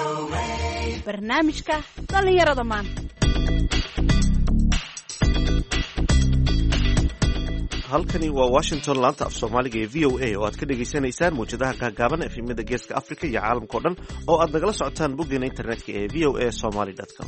barnaamijka dhalinyarada maanta. halkani waa Washington, laanta af Soomaaliga ee VOA oo aad ka dhageysanaysaan muujadaha gaagaaban efemyada geeska Afrika iyo caalamka oo dhan oo aad nagala socotaan boggeena internetka ee voasomali.com.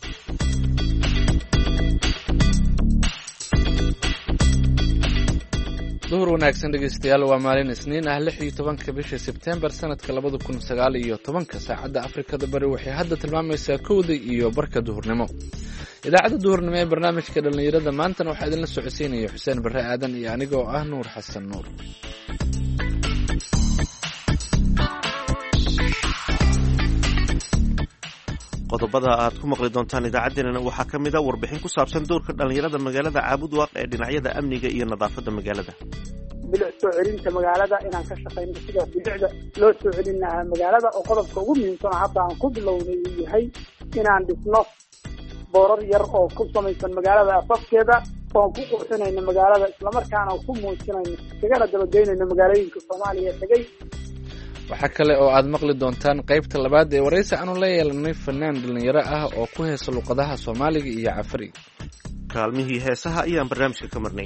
duhur wanaagsan dhegeystayaal, waa maalin isniin ah 16 bisha Sebtembar sanadka 2019. saacadda Afrikada Bari waxay hadda tilmaamaysaa 1:00 iyo barka duhurnimo. idaacadda duhurnimo ee barnaamijka dhalinyarada maantana waxaa idinla socodsiinaya Xuseen Barre Aadan iyo anigoo ah Nuur Xasan Nuur. qodobada aad ku maqli doontaan idaacaddeenana waxaa ka mid a warbixin ku saabsan doorka dhalinyarada magaalada Caabudwaaq ee dhinacyada amniga iyo nadaafadda magaalada. bilic soo celinta magaalada inaan ka shaqeyno sida bilicda loo soo celin lahaa magaalada oo qodobka ugu muhiimsan hadda aan ku bilownay uu yahay inaan dhisno boorar yar oo ku samaysan magaalada afafkeeda oo ku qurxinayno magaalada islamarkaana ku muujinayno kagana dabageynayno magaalooyinka Soomaaliya ee tagay. waxaa kale oo aad maqli doontaan qaybta labaad ee waraysi aanu la yeelanay fanaan dhalinyaro ah oo ku heesa luqadaha Soomaaliga iyo Cafri. kaalmihii heesaha ayaan barnaamijka ka marnayn.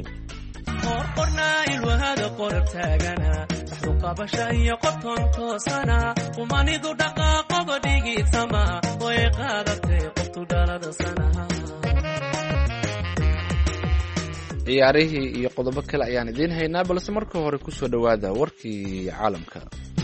ciyaarihii iyo qodobo kale ayaan idiin haynaa, balse marka hore ku soo dhawaada warkii caalamka.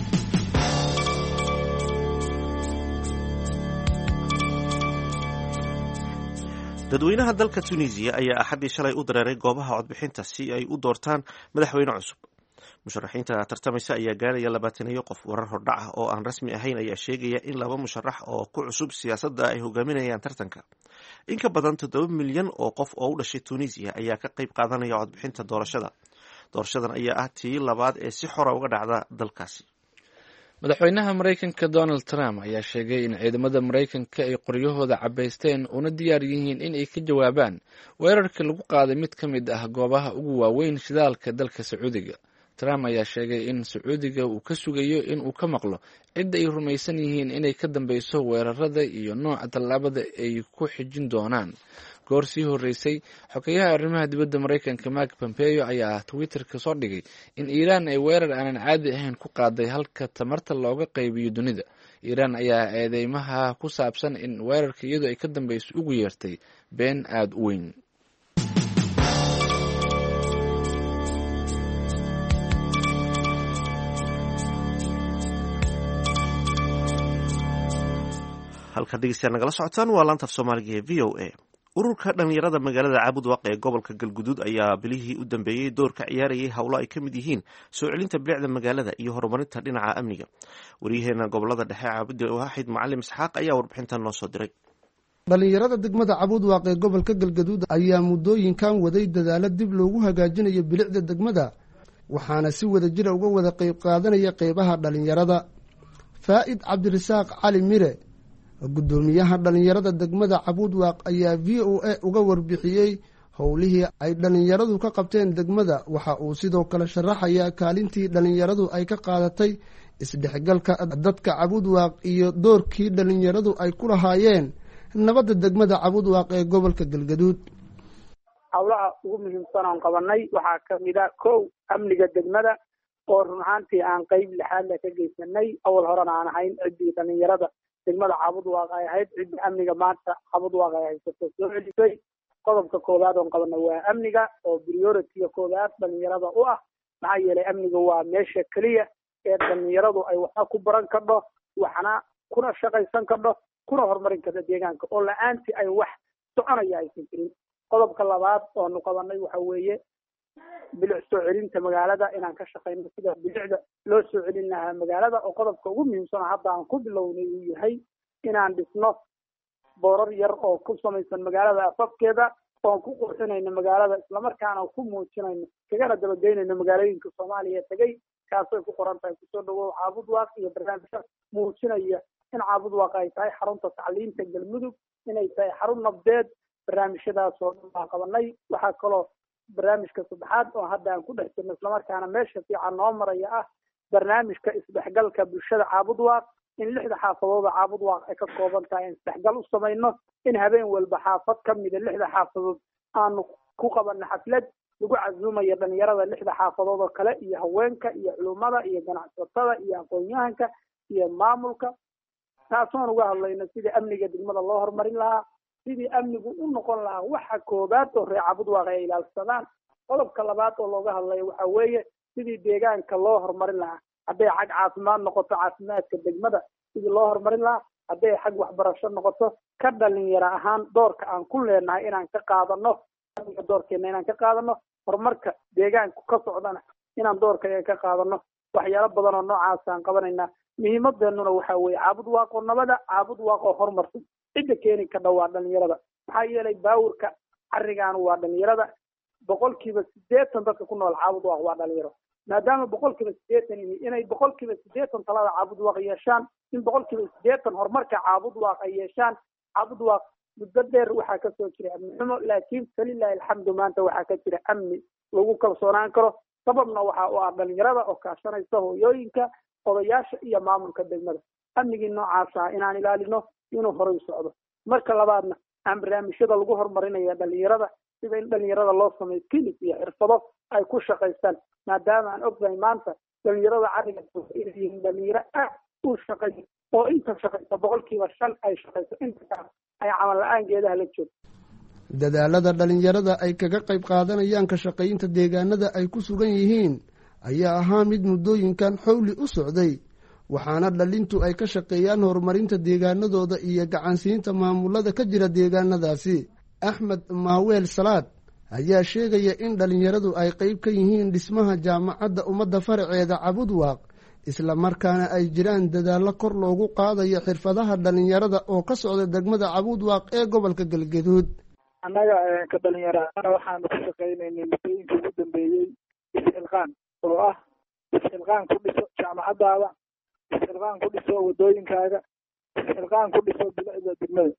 dadweynaha dalka Tunisia ayaa axadii shalay u dareeray goobaha codbixinta si ay u doortaan madaxweyne cusub. musharaxiinta tartamaysa ayaa gaaraya 20 qof. warar hordhac ah oo aan rasmi ahayn ayaa sheegaya in 2 musharax oo ku cusub siyaasadda ay hogaaminayaan tartanka. in ka badan 7 milyan oo qof oo u dhashay Tunisia ayaa ka qayb qaadanaya codbixinta doorashada. doorashadan ayaa ah tii labaad ee si xor ah uga dhacda dalkaasi. madaxweynaha Mareykanka Donald Trump ayaa sheegay in ciidamada Mareykanka ay qoryahooda cabaysteen una diyaar yihiin in ay ka jawaabaan weerarka lagu qaaday mid ka mid ah goobaha ugu waaweyn shidaalka dalka Sacuudiga. Trump ayaa sheegay in Sacuudiga uu ka sugayo in uu ka maqlo cid ay rumaysan yihiin inay ka dambeyso weerarada iyo nooca tallaabada ay ku xijin doonaan. goor sii horeysay xogayaha arrimaha dibadda Mareykanka Mike Pompeo ayaa Twitter ka soo dhigay in Iiraan ay weerar aanan caadi ahayn ku qaaday halka tamarta looga qaybiyo dunida. Iiraan ayaa eedeymaha ku saabsan in weerarka iyadu ay ka dambeyso ugu yeertay been aad u weyn. halka dhegeystayaal nagala socotaan waa laanta af Soomaaliga ee VOA. ururka dhalinyarada magaalada Caabudwaaq ee gobolka Galguduud ayaa bilihii u dambeeyay door ka ciyaarayay hawlo ay ka mid yihiin soo celinta bilicda magaalada iyo horumarinta dhinaca amniga. wariyaheena gobolada dhexe Caabudi Waaxid Macallim Isxaaq ayaa warbixintan noo soo diray. dhalinyarada degmada Caabudwaaq ee gobolka Galguduud ayaa muddooyinkan waday dadaalo dib loogu hagaajinayo bilicda degmada, waxaana si wadajir uga wada qayb qaadanaya qaybaha dhalinyarada. Faa'id Cabdirasaaq Cali Mire, gudoomiyaha dhalinyarada degmada Caabudwaaq, ayaa VOA uga warbixiyey howlihii ay dhalinyaradu ka qabteen degmada. waxa uu sidoo kale sharaxayaa kaalintii dhalinyaradu ay ka qaadatay isdhexgalka dadka Caabudwaaq iyo doorkii dhalinyaradu ay ku lahaayeen nabadda degmada Caabudwaaq ee gobolka Galgaduud. howlaha ugu muhiimsan aan qabanay waxaa ka mid ah kow amniga degmada oo run ahaantii aan qayb lixaad ka geysanay. awal horena aan ahayn ciddii dhalinyarada degmada Caabudwaaq ay ahayd cidda amniga maanta Caabudwaaq ay haysato soo celisay. qodobka koowaad oo qabanay waa amniga oo priority-ga koowaad dhalinyarada u ah, maxaa yeelay amniga waa meesha kaliya ee dhalinyaradu ay waxna ku baran karto, waxna kuna shaqaysan karto, kuna horumarin karto deegaanka oo la'aantii ay wax soconaya aysan jirin. qodobka labaad oo qabanay waxa weeye bilic soo celinta magaalada inaan ka shaqeyno sida bilicda loo soo celin lahaa magaalada oo qodobka ugu muhiimsan hadda aan ku bilownay uu yahay inaan dhisno boorar yar oo ku samaysan magaalada afafkeeda oo ku qurxinayno magaalada islamarkaana ku muujinayno kagana dabageynayno magaalooyinka Soomaaliya ee tagay. kaasoo ku qoran tahay kusoo dhawow Caabudwaaq iyo barnaamijka muujinaya in Caabudwaaq ay tahay xarunta tacliinta Galmudug, inay tahay xarun nabdeed. barnaamijyadaas oo dhan qabanay. waxaa kaloo barnaamijka saddexaad oo hadda aan ku dhex jirno islamarkaana meesha fiican noo maraya ah barnaamijka isdhexgalka bulshada Caabudwaaq in 6 xaafadood caabud waaq ay ka kooban tahay in saxgal u samayno in habeen walba xaafad ka mid 6 xaafadood aanu ku qabanno xaflad lagu casuumayo dhalinyarada 6 xaafadood oo kale iyo haweenka iyo culimada iyo ganacsatada iyo aqoon-yahanka iyo maamulka taasoo uga hadlayno sidii amniga degmada loo horumarin lahaa sidii amnigu u noqon lahaa waxa koobaad oo reer caabud waaq ay ilaalsadaan qodobka labaad oo looga hadlayo waxa weeye sidii deegaanka loo horumarin lahaa hadday xag caafimaad noqoto caafimaadka degmada sidii loo horumarin lahaa hadday xag waxbarasho noqoto ka dhalinyaro ahaan doorka aan ku leenahay inaan ka qaadano doorkeena inaan ka qaadano horumarka deegaanku ka socdana inaan doorka ka qaadano waxyaalo badan oo noocaas aan qabanaynaa muhiimadeennuna waxa weeye caabud waaq oo nabada caabud waaq oo horumarsan cidda keeni ka dhawaa dhalinyarada maxaa yeelay baawurka carigaan waa dhalinyarada 80% dadka ku nool caabud waaq waa dhalinyaro maadaama 80% inay 80% talada caabud waaq yeeshaan in 80% horumarka caabud waaq ay yeeshaan caabud waaq muddo dheer waxaa ka soo jiray amni xumo laakiin falilahi alxamdu maanta waxaa ka jira amni lagu kalsoonaan karo sababna waxa uu ah dhalinyarada oo kaashanaysa hooyooyinka odayaasha iyo maamulka degmada amnigii noocaas ah inaan ilaalino inuu horay socdo marka labaadna aan barnaamijyada lagu horumarinayo dhalinyarada sida in dhalinyarada loo sameeyo klinik iyo xirfado ay ku shaqaystaan maadaama aan ognahay maanta dhalinyarada cariga in dhalinyaro u shaqeeyo oo inta shaqeysa 5% ay shaqeyso inta ay camal la'aan geedaha la joogto dadaalada dhalinyarada ay kaga qayb qaadanayaan ka shaqaynta deegaanada ay ku sugan yihiin ayaa ahaa mid muddooyinkan xowli u socday waxaana dhalintu ay ka shaqeeyaan horumarinta deegaanadooda iyo gacansiinta maamulada ka jira deegaanadaasi axmed maaweel salaad ayaa sheegaya in dhalinyaradu ay qayb ka yihiin dhismaha jaamacadda ummadda faraceeda caabud waaq isla markaana ay jiraan dadaallo kor loogu qaadayo xirfadaha dhalinyarada oo ka socda degmada caabud waaq ee gobolka galgaduud annaga ka dhalinyarada waxaanu ka shaqaynaynay muddooyinka ugu dambeeyey isxilqaan oo ah isxilqaan ku dhiso jaamacadaada isxilqaan ku dhiso wadooyinkaaga isxilqaan ku dhiso bilicda degmada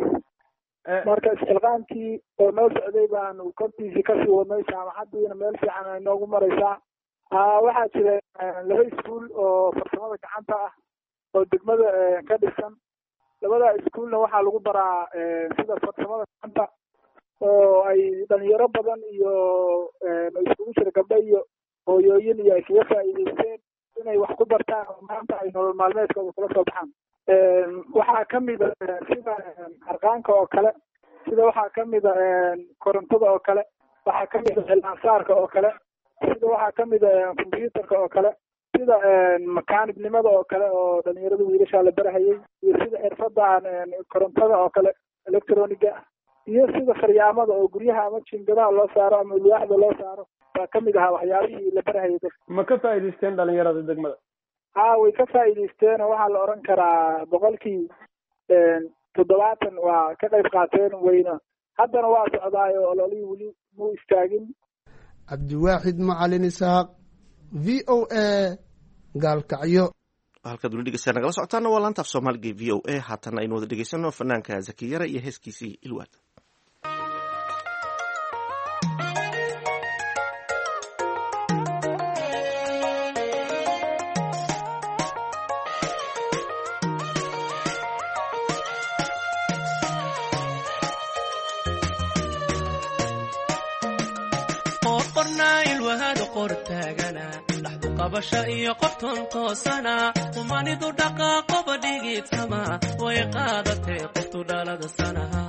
marka isxilqaankii oo noo socday baanu kortiisii kasii wadnay jaamacadiina meel fiican ay noogu maraysaa waxaa jira 2 iskuul oo farsamada gacanta ah oo degmada ka dhisan 2 iskuulna waxaa lagu baraa sida farsamada gacanta oo ay dhalinyaro badan iyo isugu jira gabdho iyo hooyooyin iyo ay kaga faa'iidaysteen inay wax ku bartaan oo maanta ay nolol maalmeedkooda kula soo baxaan waxaa kamid a sida harqaanka oo kale sida waxaa kamid a korontada oo kale waxaa kamid a cilmaansaarka oo kale sida waxaa kamid a combyuutarka oo kale sida makaanibnimada oo kale oo dhalinyarada wiilashaa la barahayay iyo sida xirfadan korontada oo kale electroniga iyo sida faryaamada oo guryaha ama jiingadaha loo saaro ama ulwaaxda loo saaro baa kamid ahaa waxyaabihii la barahayay dadka ma ka faa'iidaysteen dhalinyarada degmada way ka faa'iidaysteen oo waxaa la oran karaa 70% waa ka qayb qaateen weyna haddana waa socdaayo ololihii weli muu istaagin cabdiwaaxid macalin isaaq v o a gaalkacyo halkaad weli dhegeystayaa nagala socotaana waa laanta af soomaaliga v o a haatana aynu wada dhegeysano fanaanka zakiyara iyo heeskiisii ilwaad qabasha iyo qoftan toosana umanidu dhaqaaqoba dhigitama way qaadatay qoftu dhalada sanaha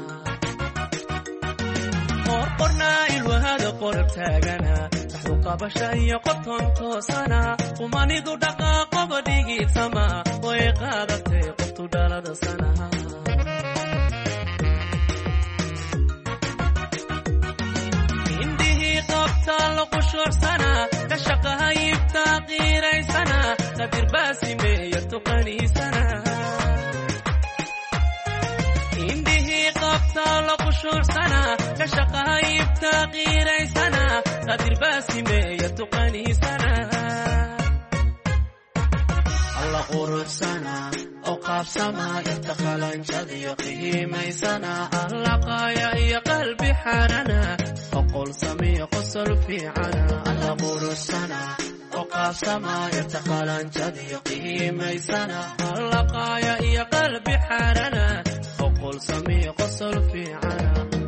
qorqorna ilwahada qorab taagana dhaxdu qabasha iyo qoftan toosana umanidu dhaqaaqoba dhigitama way qaadatay qoftu dhalada sanaha indihi qabta laqushoorsana kashaqaha yibtaa qiiraysana qadir baasimeeya tuqaniisana indihii qabtaa laqushoorsana kashaqaha yibtaa qiiraysana qadir baasimeeya tuqaniisana alla quruxsana oo qaabsama inta qalanjadiyo qiimaysana alla qaaya iyo qalbi xarana oqol samiyo qosol fiicana alla quruxsana qaabsamaya taqalanjadiyo qiimaysana allaqaaya iyo qalbi xaarana oqol samiyo qosol fiicana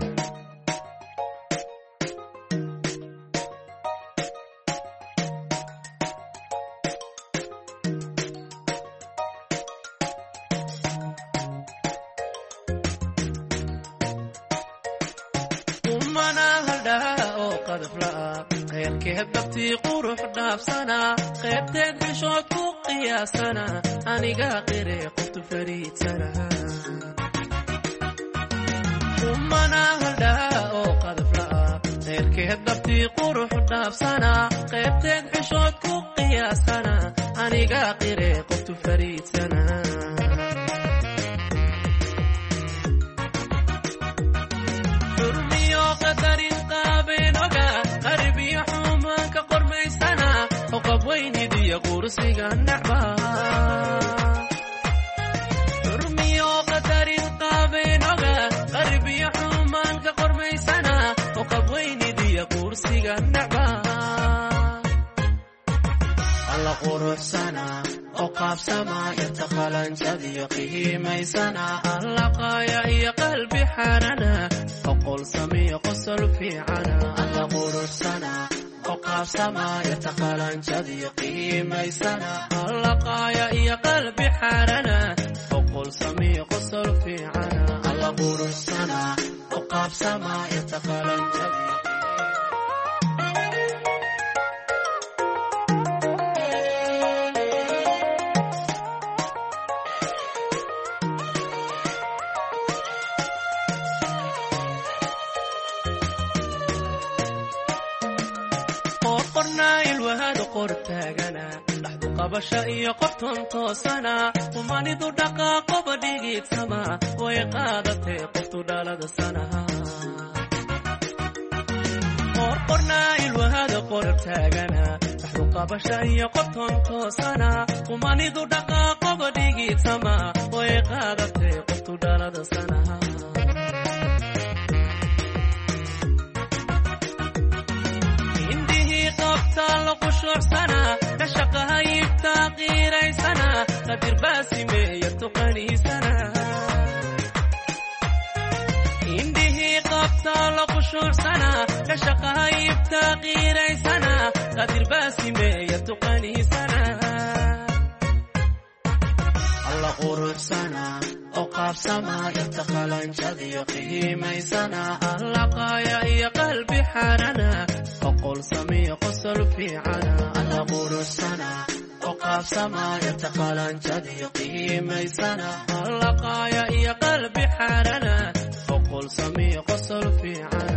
dabtii qurux dhaafsana qaybteed xishood ku qiyaasana aniga qire qoftu fariidsana umana haldhaa oo qadafla'a qayrkeed dabtii qurux dhaafsana qaybteed xishood ku qiyaasana aniga qire qoftu fariidsana xurmiyo qadarin qaabenoga qarbiyo oqab weynidiyo qursiga nacba xurmiyo qadarin qaabenoga qarbiyo xumaanka qormaysana oqab weynidiyo qursiga nacba alla quruxsana oo qaabsamaya taqalanjadiyo qiimaysana allaqaaya iyo qalbi xaarana oqol samiyo qosol fiicana alla quruxsana qaabsamaya taqalanjadiyo qiimaysana allaqaaya iyo qalbi xaarana oqol samiyo qosol fiicana alla quruxsana oo qaabsamaya taqalanjadiyo qortaagana dhaxdu qabasha iyo qofton toosana umanidu dhaqaaqoba dhigiidsama way qaadatay qoftu dhalada sanaha qorqornaa ilwahada qortaagana dhaxdu qabasha iyo qofton toosana umanidu dhaqaaqoba dhigiidsama way qaadatay qoftu dhalada sanaha kashaqahayibta qiiraysana qadir baasimeeya tuqaniisana indhihii qabtaa la qushuucsana kashaqahayibta qiiraysana qadir baasimeeya tuqaniisana alla quruxsana oo qaabsamaya taqalanjadiyo qiimaysana allaqaaya iyo qalbi xaarana oqol samiyo qosol fiicana alla quruxsana oo qaabsamaya taqalanjadiyo qiimaysana allaqaaya iyo qalbi xaarana oqol samiyo qosol fiicana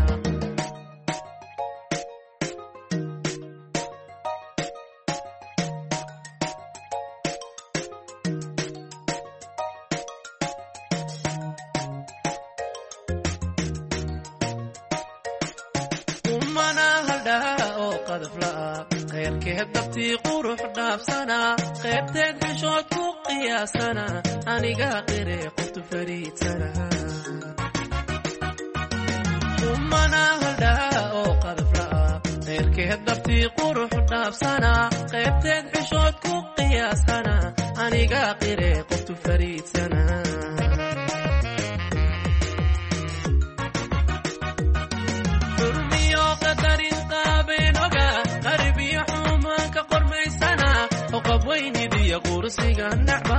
qayrkeed dabtii qurux dhaafsana qaybteed xishood ku qiyaasana aniga qire qoftu fariidsana umana haldhaa oo qadafla'a qayrkeed dabtii qurux dhaafsana qaybteed xishood ku qiyaasana aniga qire qoftu fariidsana xurmiyo qadarin qaabenoga qarbiyo xumaanka qormaysana oqab weynidiyo qursiga nacba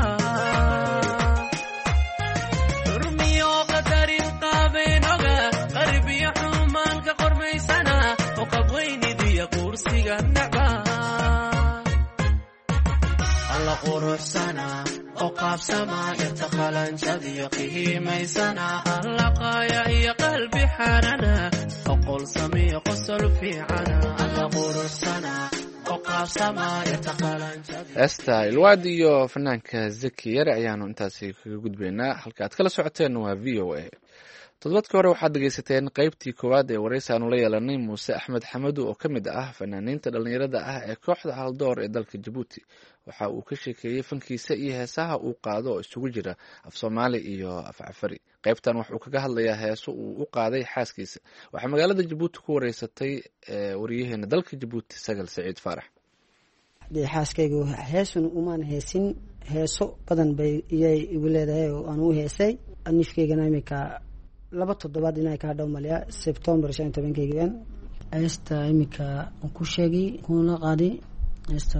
xurmiyo qadarin qaabenoga qarbiyo xumaanka qormaysana oqab weynidiyo qursiga nacba alla quruxsana oo qaabsamaya taqalanjadiyo qiimaysana allaqaaya iyo qalbi xaarana oqol samiyo qosol fiicana alla quruxsana oo qaabsamaya taqalanjadiyo heesta ilwaad iyo fanaanka zaki yare ayaanu intaasi kaga gudbaynaa halka aad kala socoteen waa v o a todobadkii hore waxaad dhegeysateen qaybtii koowaad ee waraysi aanu la yeelanay muuse axmed xamadu oo ka mid ah fanaaniinta dhallinyarada ah ee kooxda haldoor ee dalka jabuuti waxa uu ka sheekeeyey fankiisa iyo heesaha uu qaado oo isugu jira af soomaali iyo af cafari qaybtan waxuu kaga hadlayaa heeso uu u qaaday xaaskiisa waxaa magaalada jabuuti ku wareysatay wariyaheena dalka jabuuti sagal saciid faarax. dee xaaskayga heesun umaan heesin heeso badan bay iyay igu leedahay oo aan u heesay nifkaygana imika 2 toddobaad inay ka hadhow malaya September 15 heesta imika ku sheegay kuna qaadi heesta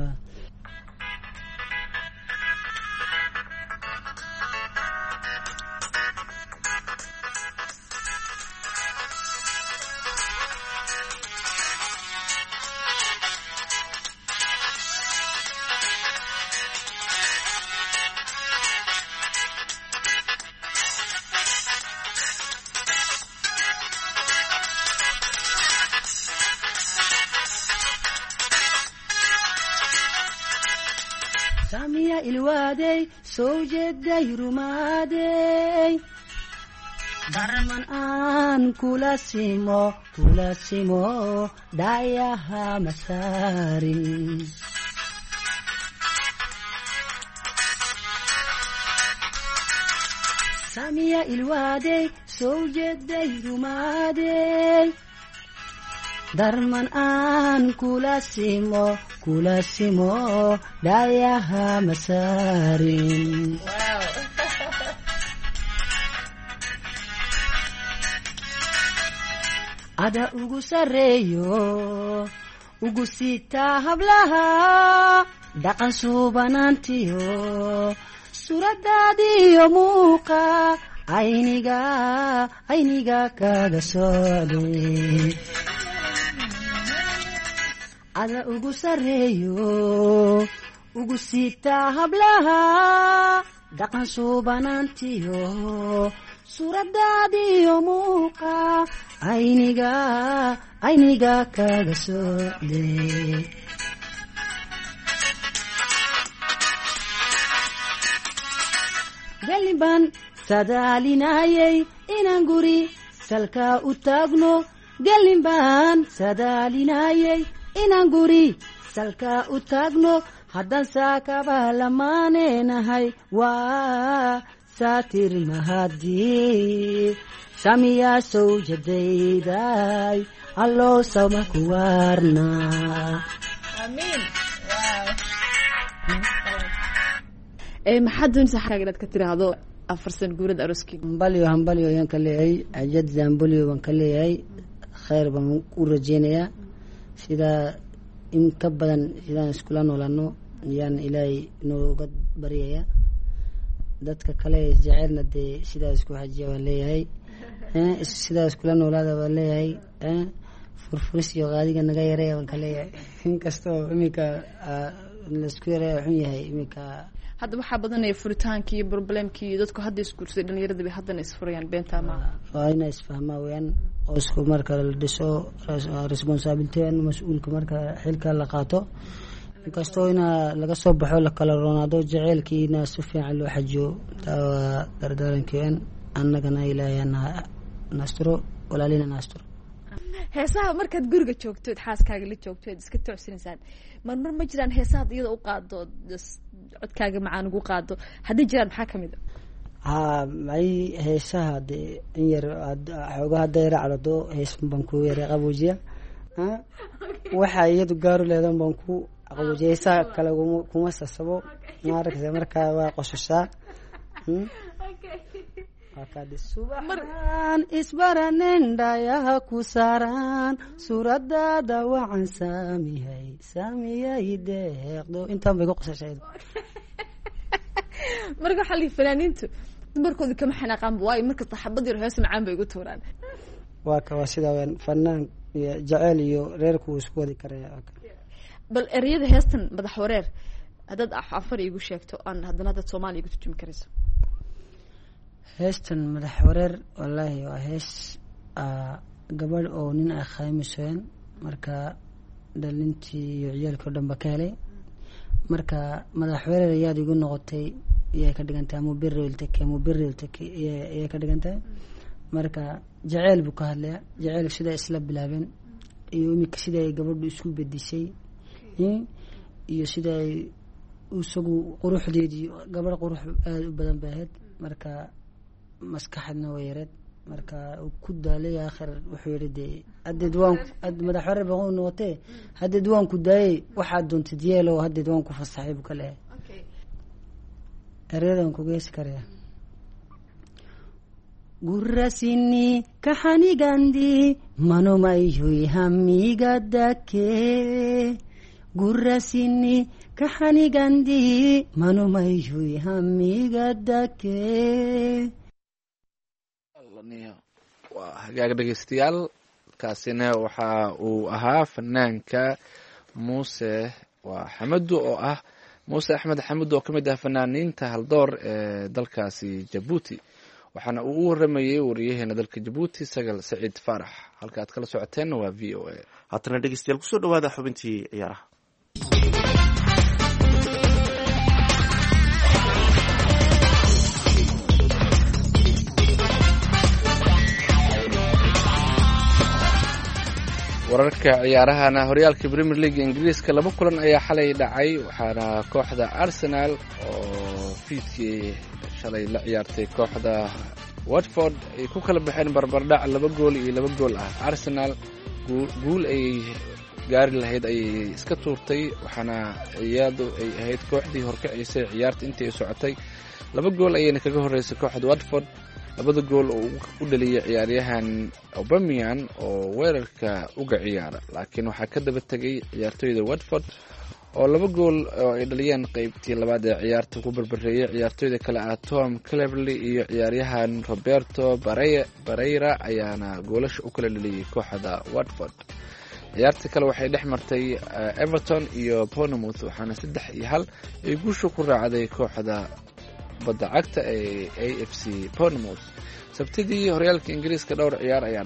Samiya ilwaadey soo jeeday rumaadey darman aan kula simo dhayaha masaarin Samiya ilwaadey soo jeeday rumaadey darman aan kula simo dhayaha masaarin ada ugu sareeyo ugu sitaa hablaha dhaqan suubanaantiyo suuradaadiyo muuqa ayniga kaga socday ada ugu sareeyo ugu sitaa hablaha dhaqan suubanaantiyo suuradaadiyo muuqa ayniga kaga socday galliban sadaalinayay inaan guri salka u taagno galliban sadaalinayay inaan guri salka u taagno haddaan saakaba lamaanenahay waa saatir mahadii samiyaa sow jadayday alloo sama ku waarna amiin maxaad doonaysaa xagga inaad ka tiraahdo 4 sano guurada arooskii hambalyo ayaan ka leeyahay ajad hambalyo baan ka leeyahay khayr baan u rajeynayaa sida in ka badan sidaan iskula noolano yaan ilaahay nooga baryaya dadka kale jaceelna dee sidaa isku xajiya waan leeyahay sidaa iskula noolaada waan leeyahay furfuris iyo qaadiga naga yareeya waan ka leeyahay inkastoo imika laisku yareeya xun yahay imika hadda waxaa badanaya furitaankii iyo problemkii iyo dadku hadda isguursaday dhalinyarada bay haddana isfurayaan beentaa maaha waa inay isfahmaa weyaan oo isku marka la dhiso responsibility mas-uulka marka xilka la qaato inkastoo ina laga soo baxo la kala roonaado jaceylkiina si fiican loo xajiyo taa waa dardaarankean annagana ilaahay naasturo walaalina naasturo heesaha markaad guriga joogtood xaaskaaga la joogtood iska toocsanaysaan marmar ma jiraan heesaha iyada u qaado codkaaga macaan ugu qaado haddii jiraan maxaa kamid a may heesaha dee in yar xooga hadda yara calado heesman baan ku yara qaboojiya waxa iyadu gaaru leedan baan ku qaboojiya heesaha kale kuma sasabo maaragtay markaa waa qososhaa subaxan isbaranen dhayaha ku saaraan suuradaada wacan saamiyay deeqdo intaan bay ku qosashay marka waxaa lii fanaaniintu dumarkooda kama xanaaqaanba waayo markasta xabad yar hees macaan bay ugu tuuraan waa sidaa weyaan fanaan iyo jaceyl iyo reerku isku wadi karaya bal ereyada heestan madax wareer haddaad afar iigu sheegto aan haddana haddaad soomaaliya igu turjumi karayso heestan madax wareer wallaahi waa hees gabadh oo nin ay khaymiseen marka dhalintii iyo ciyaalkii o dhan ba ka helay marka madax wareer ayaad igu noqotay iyay ka dhigantahay mubiriltake iyay ka dhigantahay marka jaceyl buu ka hadlaya jaceyl sida isla bilaabeen iyo imika sida ay gabadhu isku bedishay iyo sida ay isagu quruxdeedii gabadh qurux aada u badan bay ahayd marka maskaxadna way yareed marka ku daalay aakhir wuxuu yidhi dee haddeed waan madaxweyne baqow noqotee haddeed waan ku daayay waxaad doontid yeelo haddeed waan ku fasaxay buu ka leeyahay ereyadan ku geesi karaya gurrasini kaxanigandi manomayhoy hamigadake gurrasini kaxanigandi manomayhoy hamigadake. waa hagaag dhegeystayaal kaasina waxa uu ahaa fanaanka muuse waa xamadu oo ah muuse axmed xamud oo ka mid ah fanaaniinta haldoor ee dalkaasi jabuuti waxaana uu u waramayey wariyaheena dalka jabuuti sagal saciid faarax halka aad kala socoteenna waa v o a. haatana dhegeystayaal kusoo dhawaada xubintii ciyaaraha. wararka ciyaarahana horyaalka premier league ingiriiska 2 kulan ayaa xalay dhacay waxaana kooxda arsenal oo fiidkii shalay la ciyaartay kooxda watford ay ku kala baxeen barbardhac 2 gool iyo 2 gool ah. arsenal guul ay gaari lahayd ayay iska tuurtay waxaana iyadu ay ahayd kooxdii horkacisay ciyaarta intii ay socotay 2 gool ayayna kaga horeysay kooxda watford. 2 gool oo u dhaliyay ciyaaryahan Aubameyang oo weerarka uga ciyaara laakiin waxaa ka daba tagay ciyaartoyda Watford oo 2 gool oo ay dhaliyeen qaybtii labaad ee ciyaarta ku barbareeyay ciyaartoyda kale ah Tom Cleverley iyo ciyaaryahan Roberto Barreira ayaana goolasha u kala dhaliyay kooxda Watford. ciyaarta kale waxay dhex martay Everton iyo Bournemouth waxaana 3-1 ay guusha ku raacday kooxda badda cagta ee AFC Bournemouth. sabtidii horyaalka ingiriiska dhowr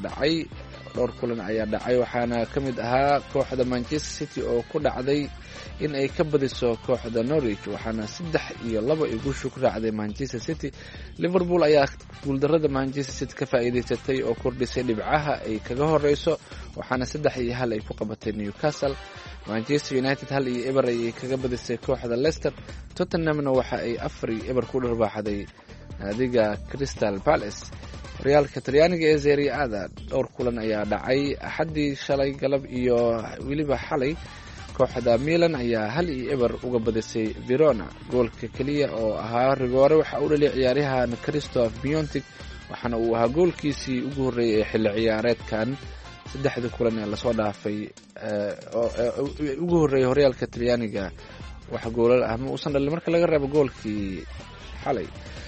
kulan ayaa dhacay waxaana ka mid ahaa kooxda Manchester City oo ku dhacday in ay ka badiso kooxda Norwich waxaana 3-2 ay guusha ku raacday Manchester City. Liverpool ayaa guuldarrada Manchester City ka faa'iideysatay oo kordhisay dhibcaha ay kaga horeyso waxaana 3-1 ay ku qabatay Newcastle. Manchester United 1-2 ay kaga badisay kooxda Leicester. Tottenhamna waxa ay 4-2 ku dharbaaxday naadiga Crystal Palace. horyaalka Talyaaniga ee Serie A dhowr kulan ayaa dhacay axadii shalay galab iyo weliba xalay. kooxda Milan ayaa 1-2 uga badisay Verona. goolka kaliya oo ahaa rigoore waxa uu dhaliyay ciyaaryahan Christoph Piontek waxaana uu ahaa goolkiisii ugu horeeyay xilli ciyaareedkan 3 kulan ee la soo dhaafay ugu horeeyay horyaalka Talyaaniga wax goolal ah ma uusan dhalin marka laga reebo goolkii xalay.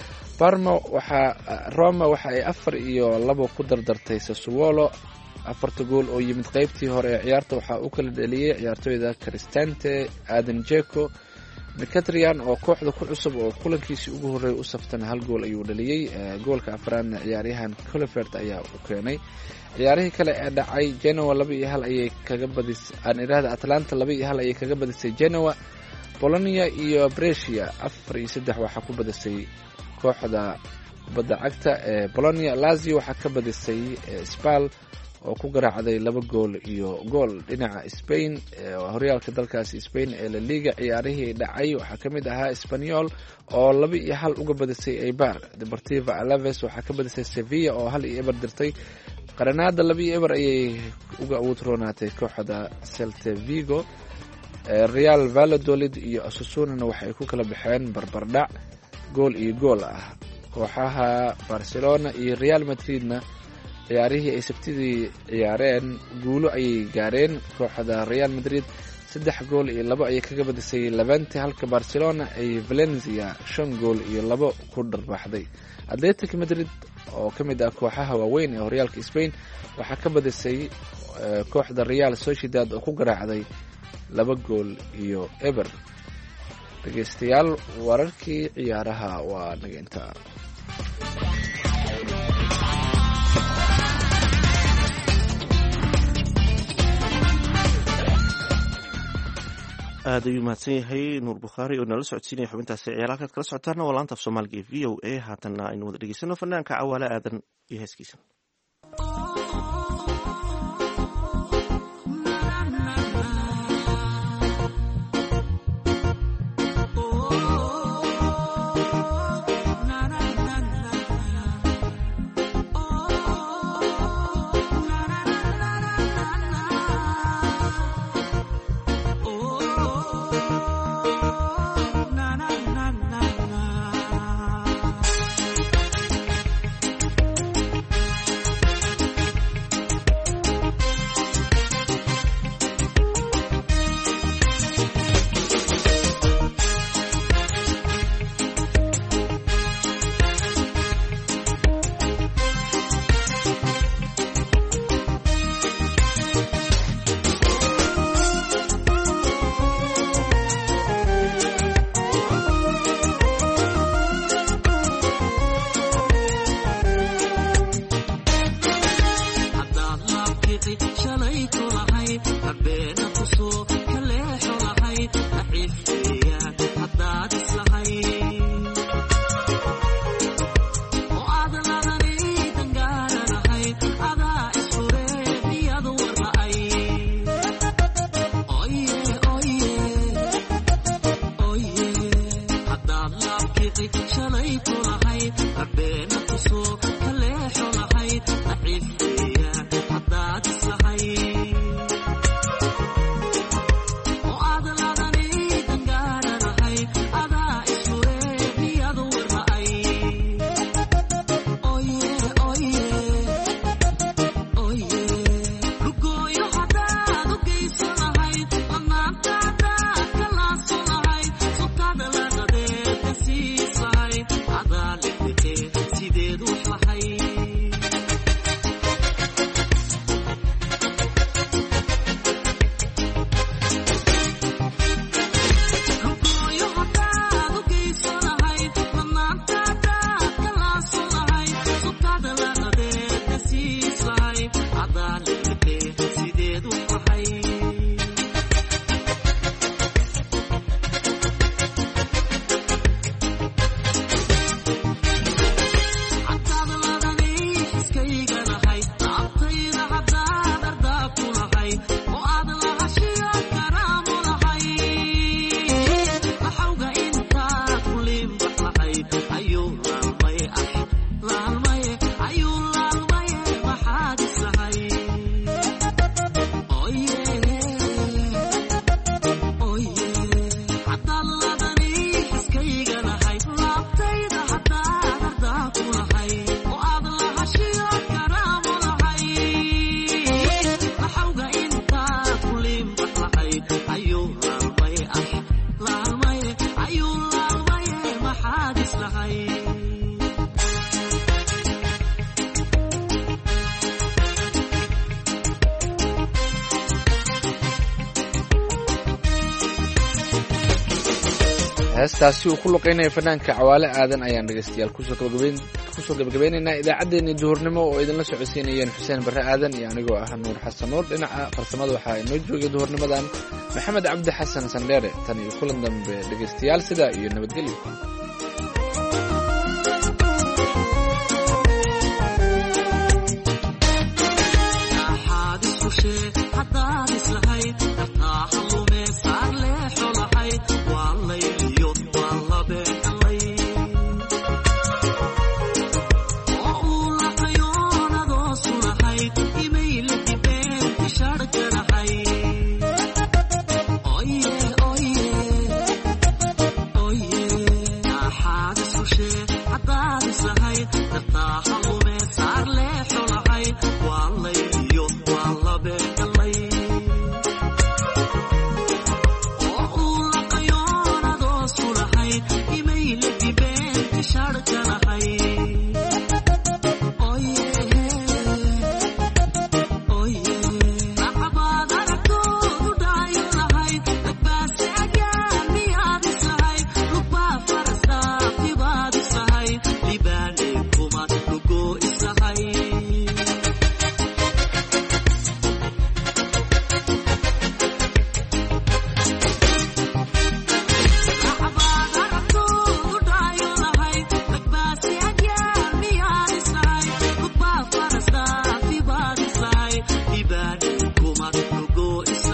Roma waxa ay 4-2 ku dardartay Sassuolo. 4 gool oo yimid qaybtii hore ee ciyaarta waxa uu kala dhaliyay ciyaartoyda Cristante, Aden Dzeko, Mkhitaryan oo kooxda ku cusub oo kulankiisii ugu horeeyay u saftana 1 gool ayuu dhaliyay. goolka afraadna ciyaaryahan Kluivert ayaa u keenay. ciyaarihii kale ee dhacay Genoa 2-1 ayay kaga badisay Atlanta 2-1 ayay kaga badisay Genoa. Bologna iyo Brescia 4-3 waxa ku badisay kooxda badda cagta ee Bologna. Lazio waxa ka badisay Spal oo ku garaacday 2 gool iyo gool. dhinaca Spain horyaalka dalkaasi Spain ee La Liga ciyaarihii dhacay waxa kamid ahaa Espanyol oo 2-1 uga badisay Eibar. Deportivo Alaves waxa ka badisay Sevilla oo 1-2 dirtay. Granada 2-2 ayay uga awoodraatay kooxda Celta Vigo. Real Valladolid iyo Osasuna waxa ay ku kala baxeen barbardhac gool iyo gool ah. kooxaha Barcelona iyo Real Madridna ciyaarihii ay sabtidii ciyaareen guulo ayay gaareen. kooxda Real Madrid 3 gool iyo 2 ayay kaga badisay Levante halka Barcelona ay Valencia 5 gool iyo 2 ku dharbaaxday. Atletico Madrid oo kamid ah kooxaha waaweyn ee horyaalka Spain waxa ka badisay kooxda Real Sociedad oo ku garaacday 2 gool iyo 1. dhegeystayaal wararkii ciyaaraha waa naga intaa. aad ayuu mahadsan yahay nuur bukhaari oo nala socodsiinaya xubintaasi ciyaar halkaad kala socotaana waa laanta af soomaaliga ee v o a. haatanna aynu wada dhegeysano fanaanka Cawaale Aadan iyo heeskiisa. heestaasi uu ku luqeynaya fanaanka cawaale aadan ayaan dhegeystayaal kusoo gabagabeynaynaa idaacaddeenii duhurnimo oo idinla socodsiinayeen xuseen barre aadan iyo anigoo ah nuur xasan nuur. dhinaca farsamada waxaa inoo joogay duhurnimadan maxamed cabdi xasan sandheere. tan iyo kulan dambe dhegeystayaal sidaa iyo nabadgelyo. Kuma go